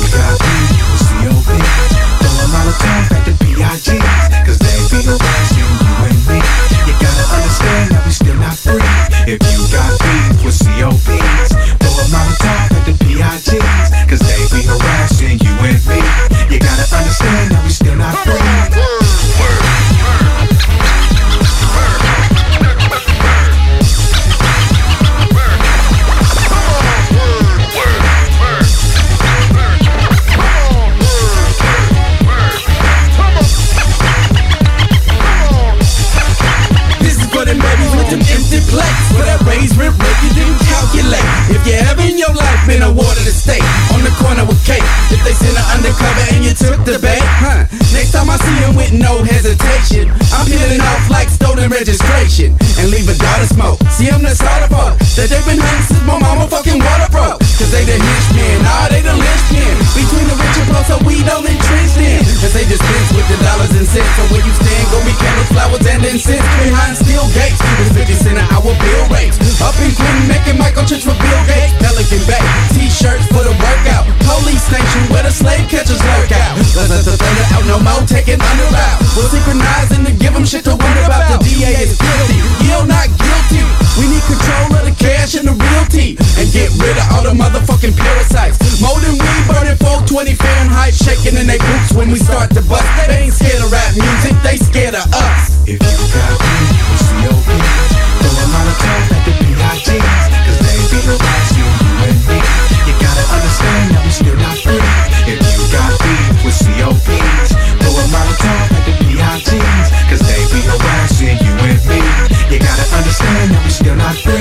Throw a Molotov at the PIGs, cause they be harassing you and me. You gotta understand that we still not free. If you got beef with COPs, throw a Molotov at the PIGs, cause they be harassing you and me. You gotta understand that we still not free. Plates for that raised rent rate you didn't calculate. If you ever in your life been awarded a steak on the corner with cake, if they send an undercover and you took the bait, next time I see him with no hesitation, I'm peeling off like stolen registration and leave a daughter smoke. See him the sort of folk that they've been hunting since my mama fucking water broke. Cause they the henchmen, nah they the linchpin between the rich and poor, so we don't entrench in. Cause they dispense with the dollars and cents. So when you stand, go be candles, flowers and incense behind steel gates. It's 50 cents an hour bill rates. Up in Clinton making microchips for Bill Gates. Pelican Bay, t-shirts for the workout. Police station where the slave catchers lurk out. Let the thunder out, no more taking under out. We'll synchronize and to give them shit to wonder about. The DA is guilty, Yield not guilty. We need control of the cash and the realty, and get rid of all the motherfucking parasites. More than we burning 420 Fahrenheit, shaking in their boots when we start to bust. They ain't scared of rap music, they scared of us. If you got beef with COPs, throw a Molotov at the PIGs, cause they be harassing you and me. You gotta understand that we still not free. If you got beef with COPs, throw a Molotov at the PIGs, cause they be harassing you and me. You gotta understand that we still not free.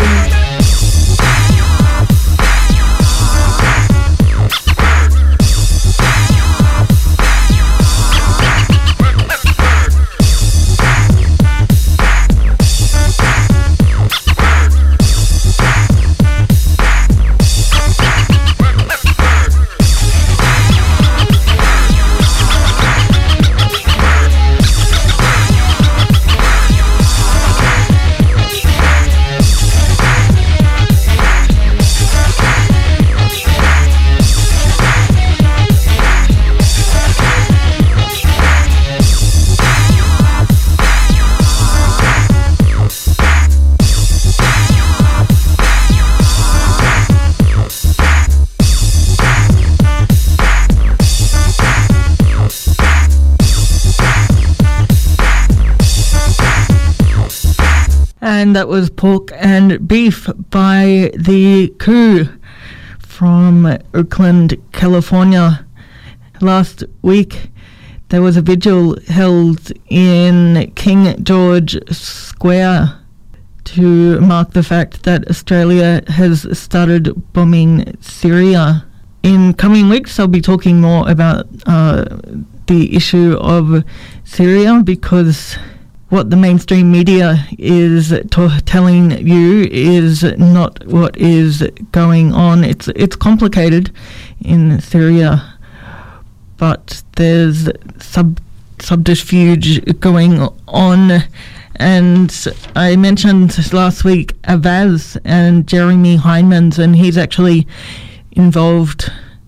And that was Pork and Beef by The Coup from Oakland, California. Last week, there was a vigil held in King George Square to mark the fact that Australia has started bombing Syria. In coming weeks, I'll be talking more about the issue of Syria, because what the mainstream media is telling you is not what is going on. It's complicated in Syria, but there's subterfuge going on. And I mentioned last week Avaz and Jeremy Heinmans, and he's actually involved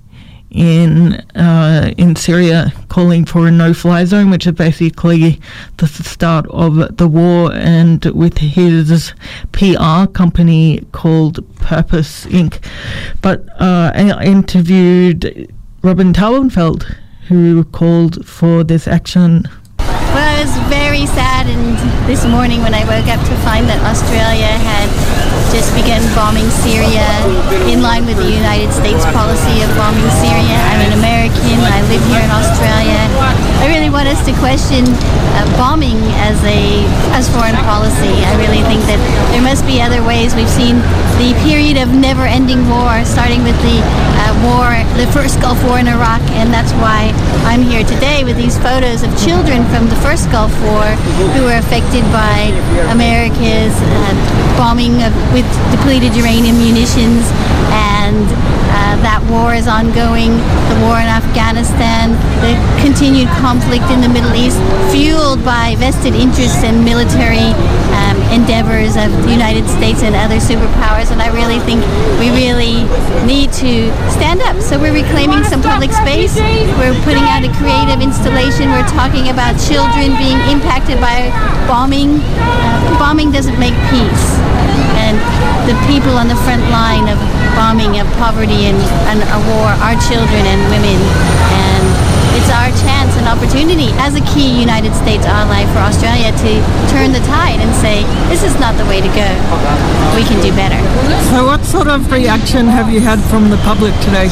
in Syria, calling for a no-fly zone, which is basically the start of the war, and with his PR company called Purpose Inc. But I interviewed Robin Taubenfeld, who called for this action. Well, I was very saddened this morning when I woke up to find that Australia had just begun bombing Syria in line with the United States policy of bombing Syria. I'm an American. I live here in Australia. I really want us to question bombing as foreign policy. I really think that there must be other ways. We've seen the period of never-ending war, starting with the first Gulf War in Iraq, and that's why I'm here today with these photos of children from the first Gulf War who were affected by America's bombing with depleted uranium munitions, and that war is ongoing. The war in Afghanistan, the continued conflict in the Middle East, fueled by vested interests and military endeavors of the United States and other superpowers, and I really think we really need to stand up. So we're reclaiming some public space. We're putting out a creative installation. We're talking about children being impacted by bombing. Bombing doesn't make peace. And the people on the front line of bombing, of poverty and a war are children and women. And it's our chance and opportunity as a key United States ally for Australia to turn the tide and say, this is not the way to go. We can do better. So what sort of reaction have you had from the public today?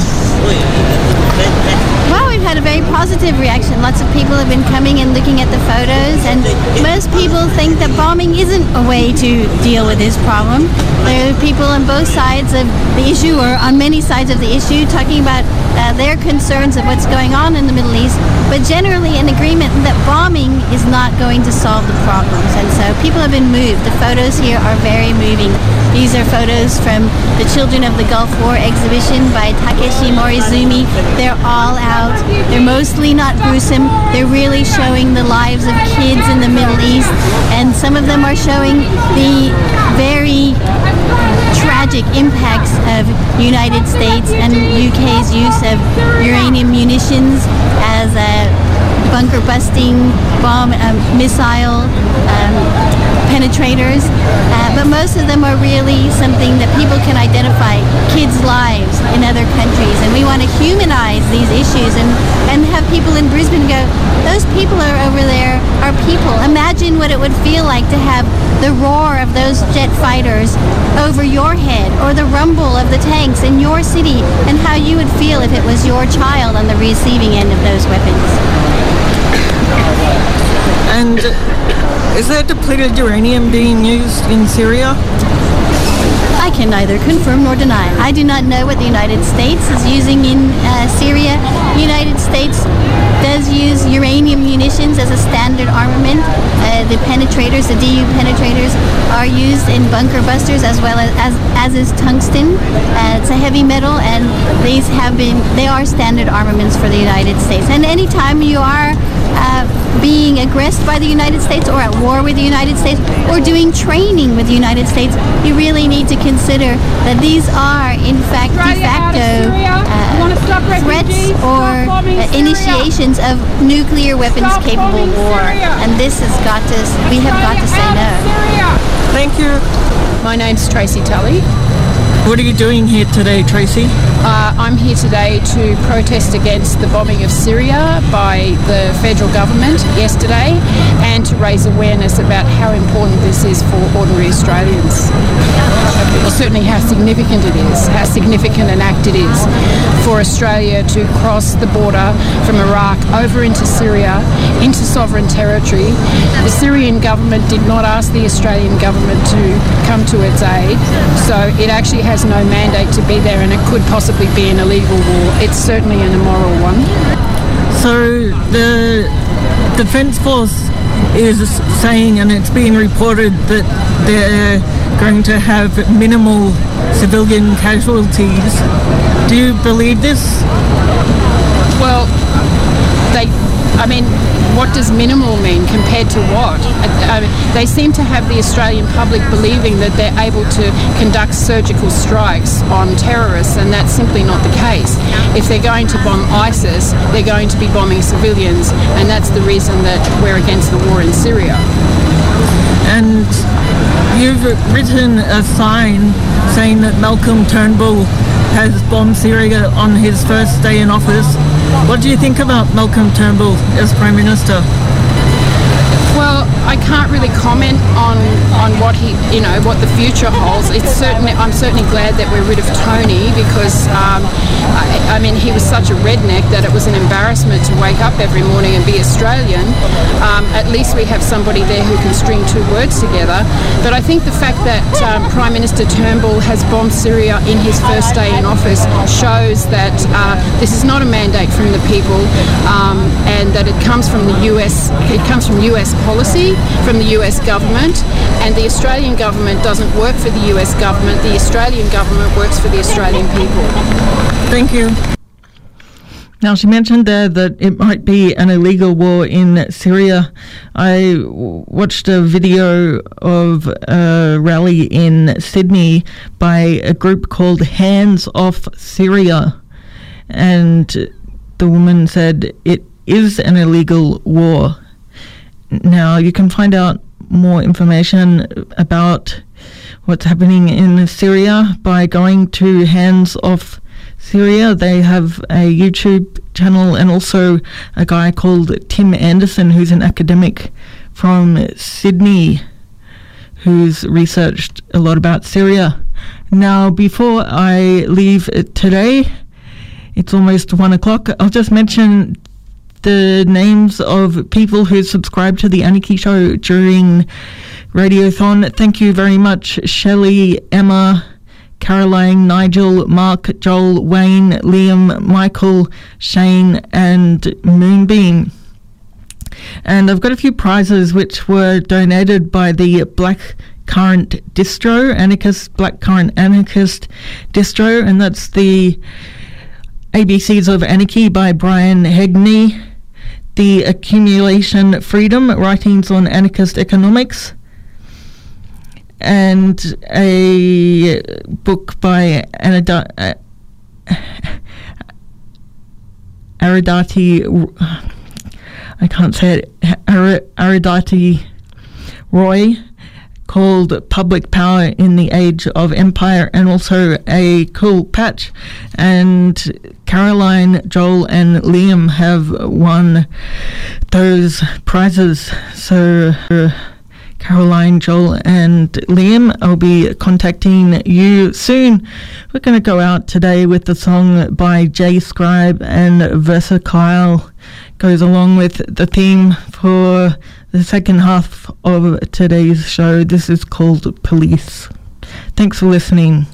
Well, we've had a very positive reaction. Lots of people have been coming and looking at the photos, and most people think that bombing isn't a way to deal with this problem. There are people on both sides of the issue, or on many sides of the issue, talking about their concerns of what's going on in the Middle East, but generally in agreement that bombing is not going to solve the problems. And so people have been moved. The photos here are very moving. These are photos from the Children of the Gulf War exhibition by Takeshi Morizumi. They're all out. They're mostly not gruesome. They're really showing the lives of kids in the Middle East, and some of them are showing the very tragic impacts of United States and UK's use of uranium munitions as a bunker busting bomb missile penetrators, but most of them are really something that people can identify, kids' lives in other countries, and we want to humanize these issues and have people in Brisbane go, those people are over there are people. Imagine what it would feel like to have the roar of those jet fighters over your head, or the rumble of the tanks in your city, and how you would feel if it was your child on the receiving end of those weapons. And is there depleted uranium being used in Syria? I can neither confirm nor deny. I do not know what the United States is using in Syria. The United States does use uranium munitions as a standard armament. The penetrators, the DU penetrators, are used in bunker busters as well as is tungsten. It's a heavy metal, and they are standard armaments for the United States. And anytime you are being aggressed by the United States, or at war with the United States, or doing training with the United States, you really need to consider that these are, in fact, de facto threats or initiations of nuclear weapons-capable war. And we have got to say no. Thank you. My name's Tracy Tully. What are you doing here today, Tracy? I'm here today to protest against the bombing of Syria by the federal government yesterday and to raise awareness about how important this is for ordinary Australians. Well, certainly how significant it is, how significant an act it is for Australia to cross the border from Iraq over into Syria, into sovereign territory. The Syrian government did not ask the Australian government to come to its aid, so it actually has no mandate to be there, and it could possibly be an illegal war. It's certainly an immoral one. So the Defence Force is saying, and it's being reported, that they're going to have minimal civilian casualties. Do you believe this? Well, what does minimal mean compared to what? They seem to have the Australian public believing that they're able to conduct surgical strikes on terrorists, and that's simply not the case. If they're going to bomb ISIS, they're going to be bombing civilians, and that's the reason that we're against the war in Syria. And you've written a sign saying that Malcolm Turnbull has bombed Syria on his first day in office. What do you think about Malcolm Turnbull as Prime Minister? Well, I can't really comment on what what the future holds. I'm certainly glad that we're rid of Tony, because he was such a redneck that it was an embarrassment to wake up every morning and be Australian. At least we have somebody there who can string two words together. But I think the fact that Prime Minister Turnbull has bombed Syria in his first day in office shows that this is not a mandate from the people, and that it comes from the US. It comes from US policy, from the US government, and the Australian government doesn't work for the US government. The Australian government works for the Australian people. Thank you. Now, she mentioned there that it might be an illegal war in Syria. I watched a video of a rally in Sydney by a group called Hands Off Syria, and the woman said it is an illegal war. Now, you can find out more information about what's happening in Syria by going to Hands Off Syria. They have a YouTube channel, and also a guy called Tim Anderson, who's an academic from Sydney, who's researched a lot about Syria. Now, before I leave today, it's almost 1 o'clock, I'll just mention the names of people who subscribed to the Anarchy Show during Radiothon. Thank you very much, Shelley, Emma, Caroline, Nigel, Mark, Joel, Wayne, Liam, Michael, Shane, and Moonbeam. And I've got a few prizes which were donated by the Black Currant Distro, Black Anarchist Distro, and that's the ABCs of Anarchy by Brian Hegney, The Accumulation Freedom, Writings on Anarchist Economics, and a book by Arundhati, I can't say it, Arundhati Roy, called Public Power in the Age of Empire, and also a cool patch. And Caroline, Joel, and Liam have won those prizes. So Caroline, Joel, and Liam, I'll be contacting you soon. We're going to go out today with the song by Jay Scribe and Versatile. Goes along with the theme for the second half of today's show. This is called Police. Thanks for listening.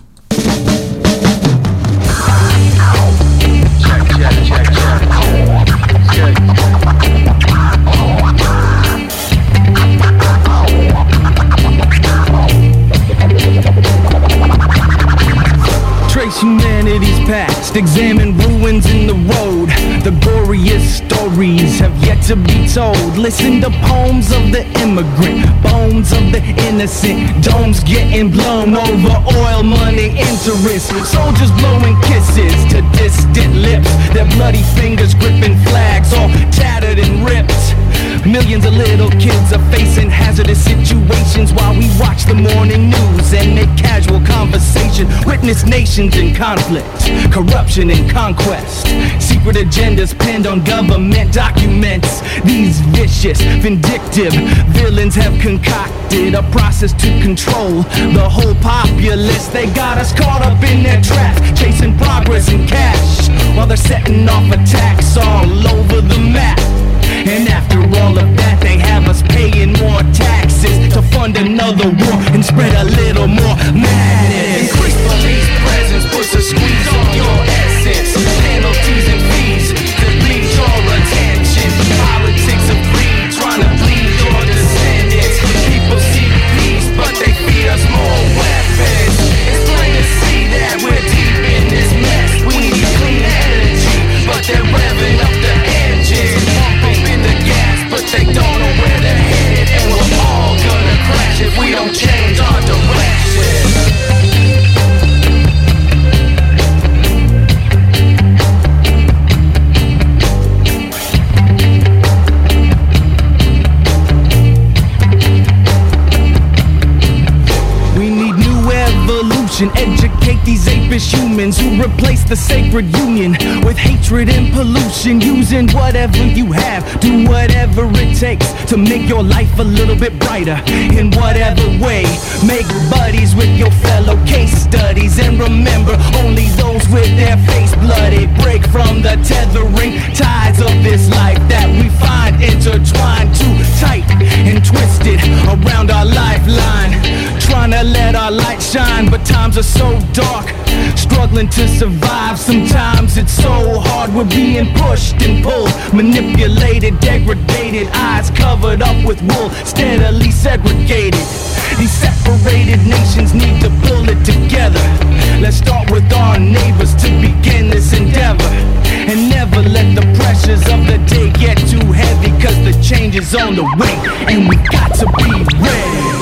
Trace humanity's past, examine ruins in the road. The goriest stories have yet to be told. Listen to poems of the immigrant, bones of the innocent, domes getting blown over oil money interest. Soldiers blowing kisses to distant lips, their bloody fingers gripping flags all tattered and ripped. Millions of little kids are facing hazardous situations while we watch the morning news and make casual conversation. Witness nations in conflict, corruption and conquest. Secret agendas pinned on government documents. These vicious, vindictive villains have concocted a process to control the whole populace. They got us caught up in their traps, chasing progress and cash, while they're setting off attacks all over the map. And after all of that, they have us paying more taxes to fund another war and spread a little more madness. Increase police presence puts a squeeze on your essence. Penalties and fees to bleed your attention. Politics of greed trying to bleed your descendants. People seek peace, but they feed us more weapons. It's plain to see that we're deep in this mess. We need clean energy, but they're revving up the engine. Pumping the gas, but they don't know where they're headed. And we're all gonna crash if we don't change our direction. Educate these apish humans who replace the sacred union with hatred and pollution. Using whatever you have, do whatever it takes to make your life a little bit brighter in whatever way. Make buddies with your fellow case studies, and remember, only those with their face bloody break from the tethering ties of this life that we find intertwined too tight and twisted around our lifeline. Trying to let our light shine, but times are so dark, struggling to survive. Sometimes it's so hard, we're being pushed and pulled, manipulated, degraded, eyes covered up with wool, steadily segregated. These separated nations need to pull it together. Let's start with our neighbors to begin this endeavor, and never let the pressures of the day get too heavy, cause the change is on the way, and we got to be ready.